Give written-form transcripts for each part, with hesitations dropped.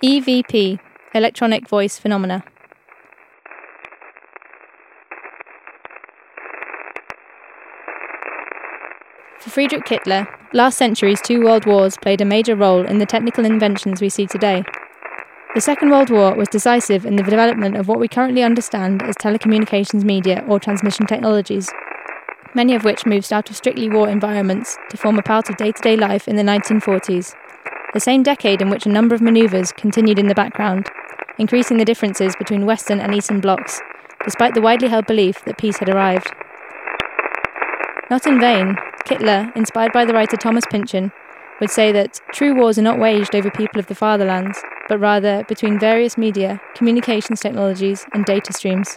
EVP, Electronic Voice Phenomena. For Friedrich Kittler, last century's two world wars played a major role in the technical inventions we see today. The Second World War was decisive in the development of what we currently understand as telecommunications media or transmission technologies, many of which moved out of strictly war environments to form a part of day-to-day life in the 1940s, the same decade in which a number of manoeuvres continued in the background, increasing the differences between Western and Eastern blocs, despite the widely held belief that peace had arrived. Not in vain, Kittler, inspired by the writer Thomas Pynchon, would say that true wars are not waged over people of the fatherlands, but rather between various media, communications technologies, and data streams.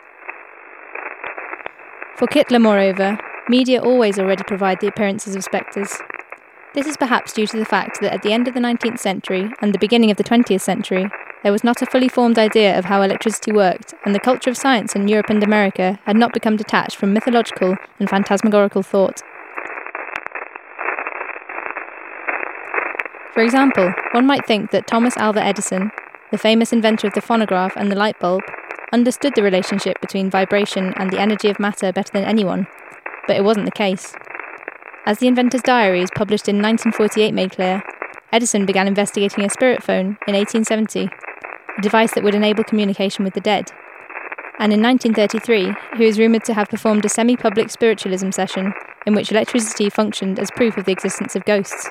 For Kittler, moreover, media always already provide the appearances of spectres. This is perhaps due to the fact that at the end of the 19th century and the beginning of the 20th century, there was not a fully formed idea of how electricity worked, and the culture of science in Europe and America had not become detached from mythological and phantasmagorical thought. For example, one might think that Thomas Alva Edison, the famous inventor of the phonograph and the light bulb, understood the relationship between vibration and the energy of matter better than anyone, but it wasn't the case. As the inventor's diaries published in 1948 made clear, Edison began investigating a spirit phone in 1870, a device that would enable communication with the dead. And in 1933, he was rumoured to have performed a semi-public spiritualism session in which electricity functioned as proof of the existence of ghosts.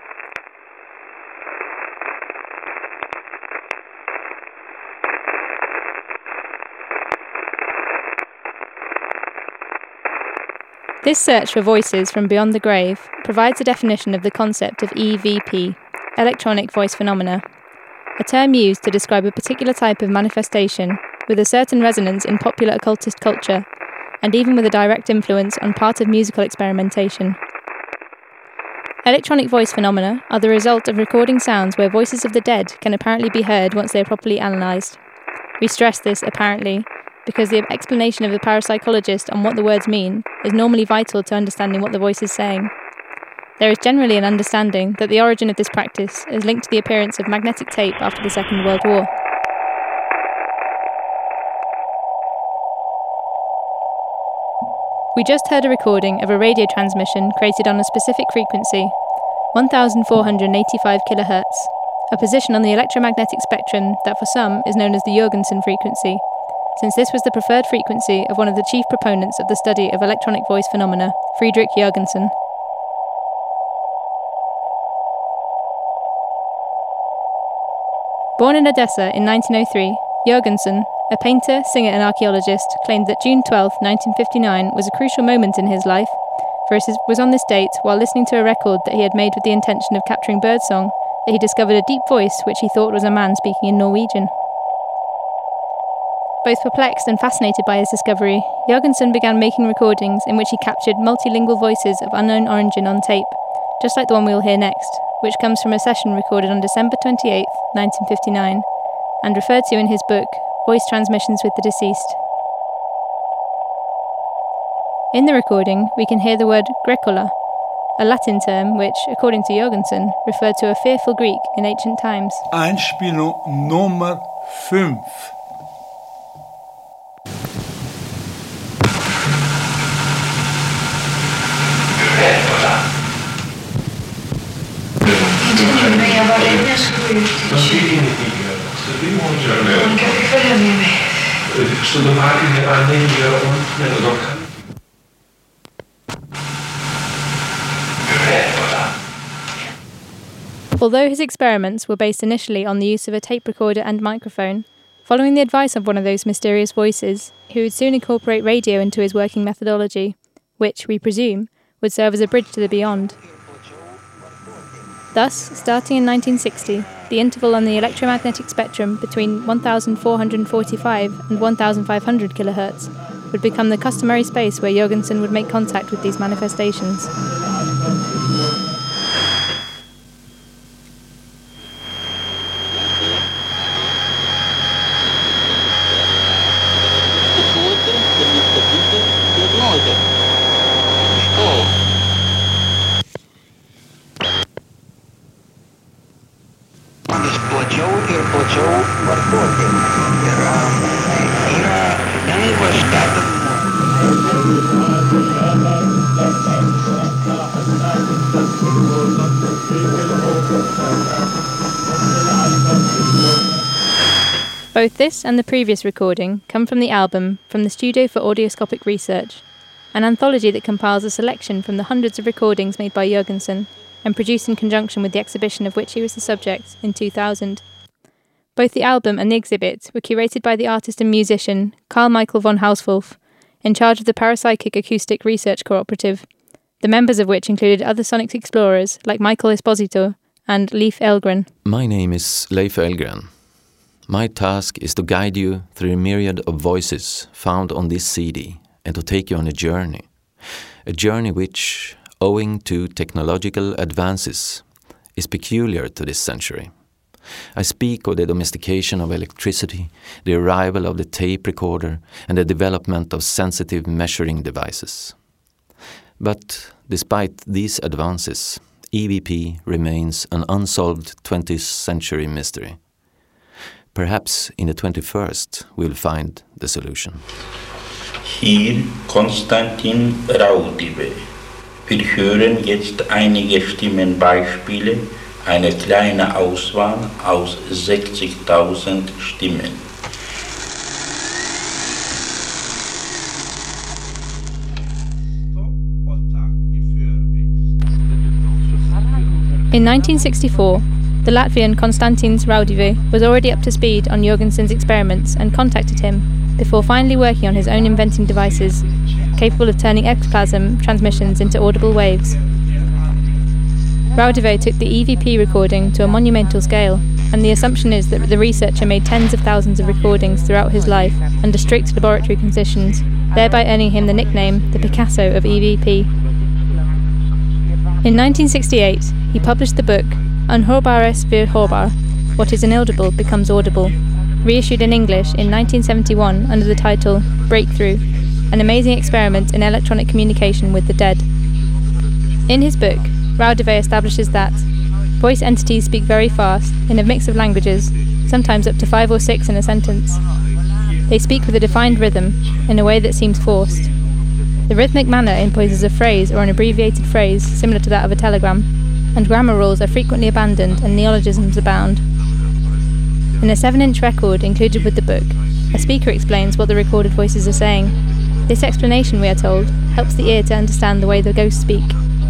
This search for voices from beyond the grave provides a definition of the concept of EVP, electronic voice phenomena, a term used to describe a particular type of manifestation with a certain resonance in popular occultist culture, and even with a direct influence on part of musical experimentation. Electronic voice phenomena are the result of recording sounds where voices of the dead can apparently be heard once they are properly analysed. We stress this apparently, because the explanation of the parapsychologist on what the words mean is normally vital to understanding what the voice is saying. There is generally an understanding that the origin of this practice is linked to the appearance of magnetic tape after the Second World War. We just heard a recording of a radio transmission created on a specific frequency, 1485 kHz, a position on the electromagnetic spectrum that for some is known as the Jorgensen frequency, since this was the preferred frequency of one of the chief proponents of the study of electronic voice phenomena, Friedrich Jorgensen. Born in Odessa in 1903, Jorgensen, a painter, singer and archaeologist, claimed that June 12, 1959 was a crucial moment in his life, for it was on this date, while listening to a record that he had made with the intention of capturing birdsong, that he discovered a deep voice which he thought was a man speaking in Norwegian. Both perplexed and fascinated by his discovery, Jorgensen began making recordings in which he captured multilingual voices of unknown origin on tape, just like the one we will hear next, which comes from a session recorded on December 28, 1959, and referred to in his book, Voice Transmissions with the Deceased. In the recording, we can hear the word Grecola, a Latin term which, according to Jorgensen, referred to a fearful Greek in ancient times. Einspielung Nummer 5. Jag var rädd när jag skulle gå ut i kylen. Hon kan få följa med mig. Although his experiments were based initially on the use of a tape recorder and microphone, following the advice of one of those mysterious voices, he would soon incorporate radio into his working methodology, which, we presume, would serve as a bridge to the beyond. Thus, starting in 1960, the interval on the electromagnetic spectrum between 1445 and 1500 kHz would become the customary space where Jorgensen would make contact with these manifestations. Explodiu Both this and the previous recording come from the album From the Studio for Audioscopic Research, an anthology that compiles a selection from the hundreds of recordings made by Jørgensen and produced in conjunction with the exhibition of which he was the subject in 2000. Both the album and the exhibit were curated by the artist and musician Carl Michael von Hauswolf, in charge of the Parapsychic Acoustic Research Cooperative, the members of which included other sonic explorers like Michael Esposito and Leif Elgren. My name is Leif Elgren. My task is to guide you through a myriad of voices found on this CD and to take you on a journey which, owing to technological advances, is peculiar to this century. I speak of the domestication of electricity, the arrival of the tape recorder, and the development of sensitive measuring devices. But despite these advances, EVP remains an unsolved 20th century mystery. Perhaps in the 21st we'll find the solution. Hier Konstantin Raudive. Wir hören jetzt einige Stimmenbeispiele, eine kleine Auswahl aus 60.000 Stimmen. In 1964, the Latvian Konstantins Raudive was already up to speed on Jørgensen's experiments and contacted him, before finally working on his own inventing devices, capable of turning ectoplasm transmissions into audible waves. Raudive took the EVP recording to a monumental scale, and the assumption is that the researcher made tens of thousands of recordings throughout his life under strict laboratory conditions, thereby earning him the nickname the Picasso of EVP. In 1968, he published the book Unhörbares wird hörbar, What is inaudible becomes audible, reissued in English in 1971 under the title Breakthrough, an amazing experiment in electronic communication with the dead. In his book, Raudive establishes that voice entities speak very fast, in a mix of languages, sometimes up to 5 or 6 in a sentence. They speak with a defined rhythm, in a way that seems forced. The rhythmic manner imposes a phrase or an abbreviated phrase similar to that of a telegram, and grammar rules are frequently abandoned and neologisms abound. In a 7-inch record included with the book, a speaker explains what the recorded voices are saying. This explanation, we are told, helps the ear to understand the way the ghosts speak.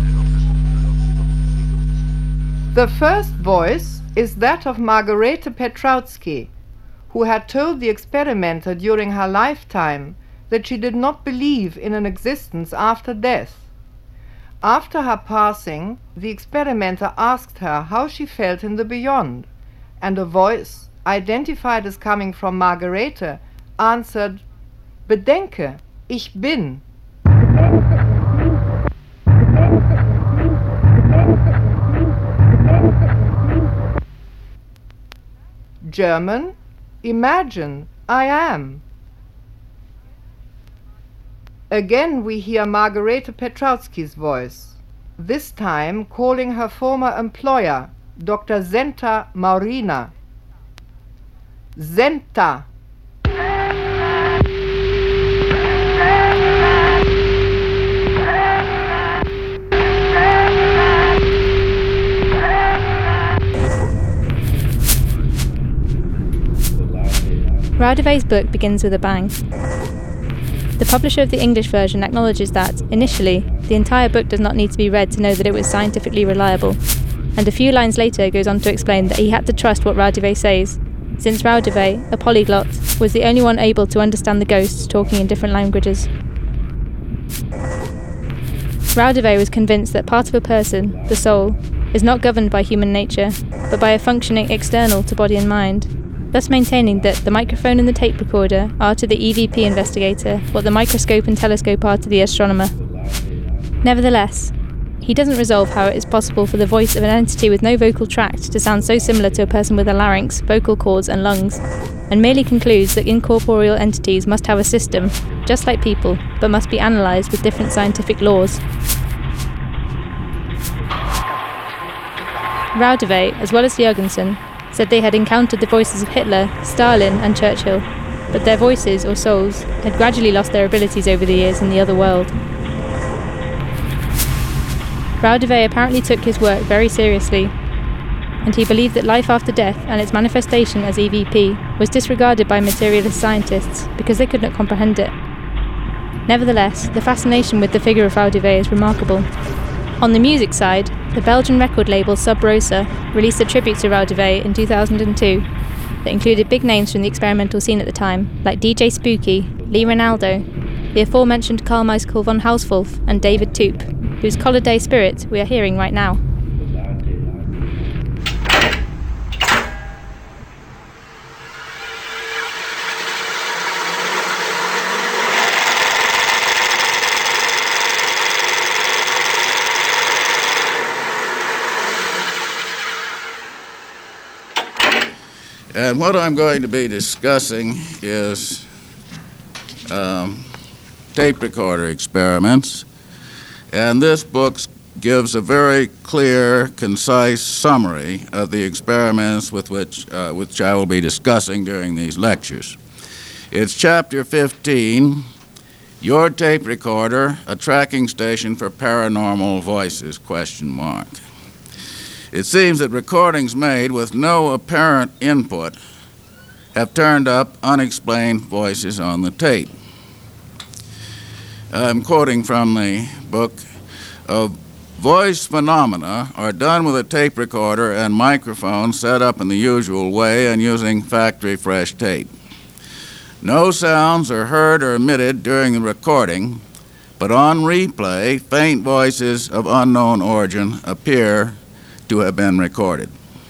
The first voice is that of Margarete Petrautsky, who had told the experimenter during her lifetime that she did not believe in an existence after death. After her passing, the experimenter asked her how she felt in the beyond, and a voice, identified as coming from Margarete, answered, "Bedenke, ich bin." German, imagine, I am. Again we hear Margarete Petrautsky's voice, this time calling her former employer, Dr. Zenta Maurina. Zenta. Raudive's book begins with a bang. The publisher of the English version acknowledges that, initially, the entire book does not need to be read to know that it was scientifically reliable, and a few lines later goes on to explain that he had to trust what Raudive says, since Raudive, a polyglot, was the only one able to understand the ghosts talking in different languages. Raudive was convinced that part of a person, the soul, is not governed by human nature, but by a functioning external to body and mind, thus maintaining that the microphone and the tape recorder are to the EVP investigator what the microscope and telescope are to the astronomer. Nevertheless, he doesn't resolve how it is possible for the voice of an entity with no vocal tract to sound so similar to a person with a larynx, vocal cords and lungs, and merely concludes that incorporeal entities must have a system, just like people, but must be analysed with different scientific laws. Raudive, as well as Jørgensen, said they had encountered the voices of Hitler, Stalin and Churchill, but their voices, or souls, had gradually lost their abilities over the years in the other world. Raudive apparently took his work very seriously, and he believed that life after death and its manifestation as EVP was disregarded by materialist scientists because they could not comprehend it. Nevertheless, the fascination with the figure of Raoul Duvet is remarkable. On the music side, the Belgian record label Sub Rosa released a tribute to Raoul Duvet in 2002 that included big names from the experimental scene at the time, like DJ Spooky, Lee Ronaldo, the aforementioned Carl Michael von Hauswolf, and David Toop, whose Collar Day Spirit we are hearing right now. And what I'm going to be discussing is tape recorder experiments. And this book gives a very clear, concise summary of the experiments with which I will be discussing during these lectures. It's chapter 15, Your Tape Recorder, a Tracking Station for Paranormal Voices, ? It seems that recordings made with no apparent input have turned up unexplained voices on the tape. I'm quoting from the book. Voice phenomena are done with a tape recorder and microphone set up in the usual way and using factory-fresh tape. No sounds are heard or emitted during the recording, but on replay, faint voices of unknown origin appear to have been recorded.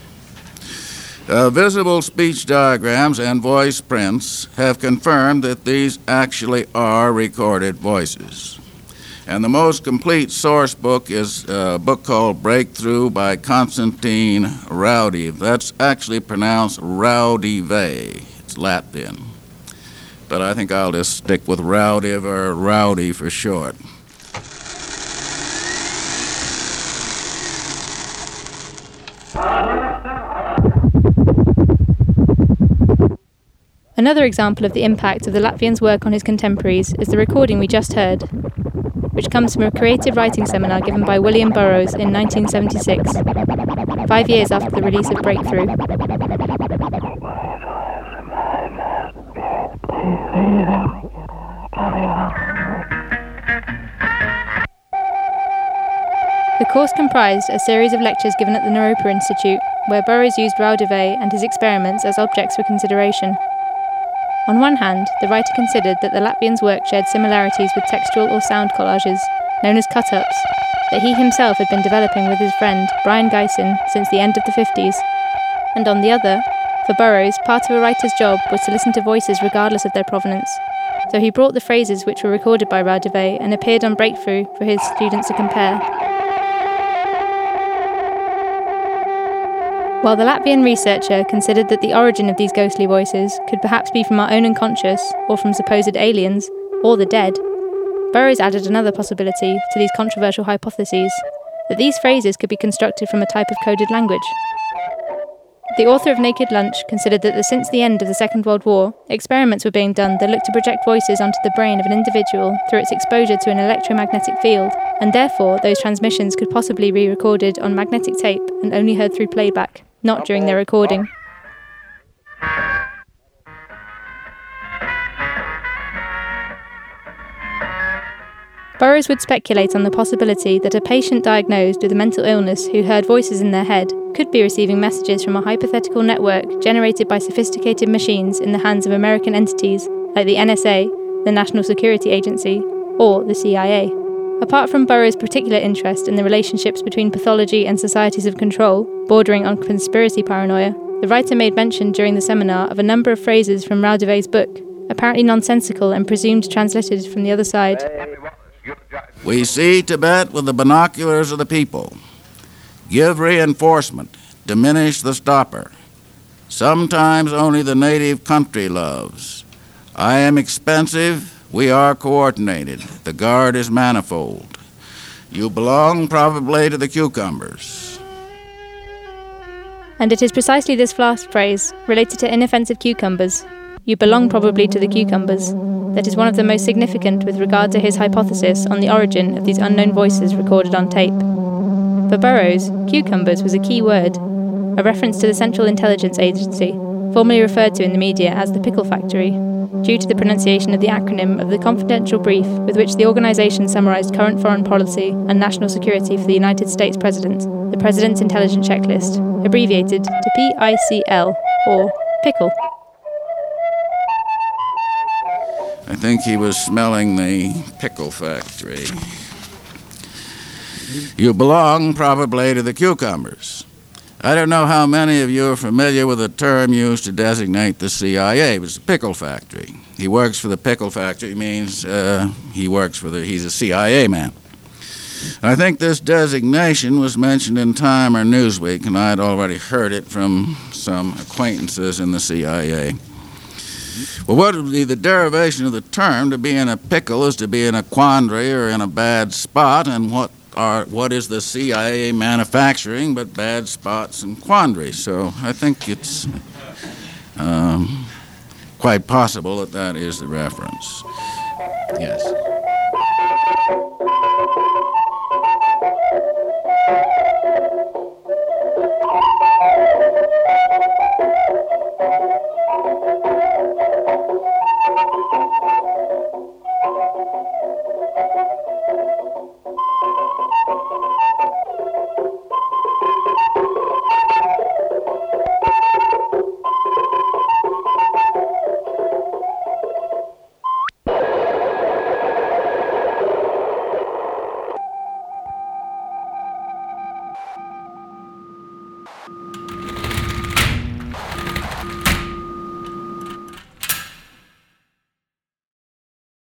Visible speech diagrams and voice prints have confirmed that these actually are recorded voices. And the most complete source book is a book called Breakthrough by Constantine Raudive. That's actually pronounced Raudive. It's Latvian. But I think I'll just stick with Raudive or Rowdy for short. Another example of the impact of the Latvian's work on his contemporaries is the recording we just heard, which comes from a creative writing seminar given by William Burroughs in 1976, 5 years after the release of Breakthrough. The course comprised a series of lectures given at the Naropa Institute, where Burroughs used Raoul Duvet and his experiments as objects for consideration. On one hand, the writer considered that the Latvian's work shared similarities with textual or sound collages, known as cut-ups, that he himself had been developing with his friend Brian Gysin since the end of the 50s. And on the other, for Burroughs, part of a writer's job was to listen to voices regardless of their provenance. So he brought the phrases which were recorded by Raoul Duvet and appeared on Breakthrough for his students to compare. While the Latvian researcher considered that the origin of these ghostly voices could perhaps be from our own unconscious, or from supposed aliens, or the dead, Burroughs added another possibility to these controversial hypotheses, that these phrases could be constructed from a type of coded language. The author of Naked Lunch considered that since the end of the Second World War, experiments were being done that looked to project voices onto the brain of an individual through its exposure to an electromagnetic field, and therefore those transmissions could possibly be recorded on magnetic tape and only heard through playback, not during their recording. Burroughs would speculate on the possibility that a patient diagnosed with a mental illness who heard voices in their head could be receiving messages from a hypothetical network generated by sophisticated machines in the hands of American entities like the NSA, the National Security Agency, or the CIA. Apart from Burroughs' particular interest in the relationships between pathology and societies of control, bordering on conspiracy paranoia, the writer made mention during the seminar of a number of phrases from Raoul Duvet's book, apparently nonsensical and presumed translated from the other side. We see Tibet with the binoculars of the people. Give reinforcement, diminish the stopper. Sometimes only the native country loves. I am expensive, we are coordinated. The guard is manifold. You belong probably to the cucumbers. And it is precisely this last phrase, related to inoffensive cucumbers, you belong probably to the cucumbers, that is one of the most significant with regard to his hypothesis on the origin of these unknown voices recorded on tape. For Burroughs, cucumbers was a key word, a reference to the Central Intelligence Agency, formerly referred to in the media as the Pickle Factory, due to the pronunciation of the acronym of the confidential brief with which the organisation summarised current foreign policy and national security for the United States President, the President's Intelligence Checklist, abbreviated to PICL, or Pickle. I think he was smelling the pickle factory. You belong probably to the cucumbers. I don't know how many of you are familiar with the term used to designate the CIA. It was the pickle factory. He works for the pickle factory means he's a CIA man. I think this designation was mentioned in Time or Newsweek, and I'd already heard it from some acquaintances in the CIA. Well, what would be the derivation of the term? To be in a pickle is to be in a quandary or in a bad spot, and what is the CIA manufacturing but bad spots and quandaries? So I think it's quite possible that is the reference. Yes.